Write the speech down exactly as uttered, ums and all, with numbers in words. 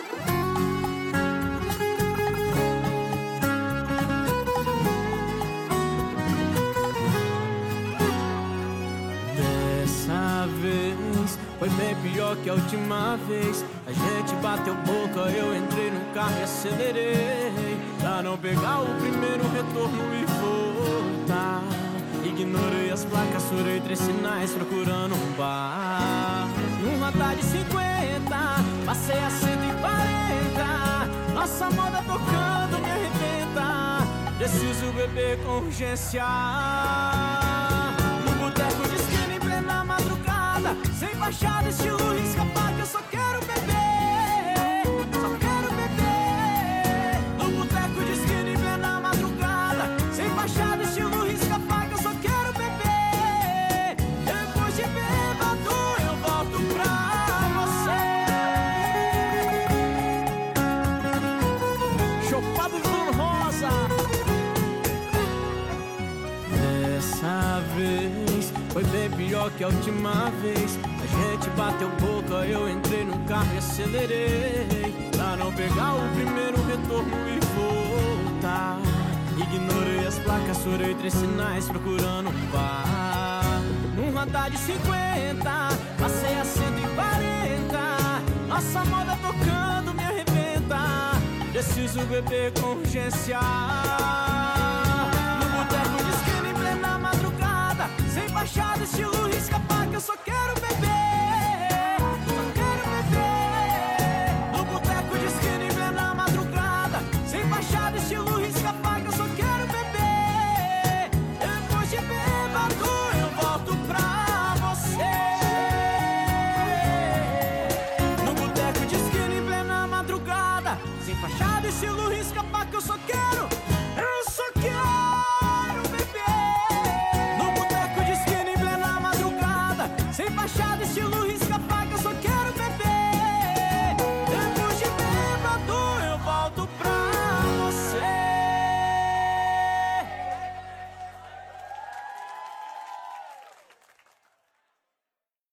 Dessa vez foi bem pior que a última vez. A gente bateu boca, eu entrei no carro e acelerei pra não pegar o primeiro retorno e voltar. Ignorei as placas, furei três sinais procurando um bar. Num radar de cinquenta, passei a cento e quarenta. Nossa moda tocando me arrebenta. Preciso beber com urgência. No boteco de esquina em plena madrugada, sem fachada, estilo risca-faca, eu só quero beber, só quero beber. No boteco de esquina em plena madrugada, sem fachada, estilo risca-faca, eu só quero beber. Depois de bêbado eu volto pra você. Chopado de Bruno Rosa. Dessa vez foi bem pior que a última vez. A gente bateu boca, eu entrei no carro e acelerei pra não pegar o primeiro retorno e voltar. Ignorei as placas, furei três sinais procurando um bar. Num radar de cinquenta, passei a cento e quarenta. Nossa moda tocando me arrebenta. Preciso beber com urgência. No boteco de esquina em plena madrugada, sem fachada, estilo risca-faca, eu só quero beber, só quero beber. No boteco de esquina em plena madrugada, sem fachada, estilo risca-faca, eu só quero beber. Depois de bêbado eu volto pra você. No boteco de esquina em plena madrugada, sem fachada, estilo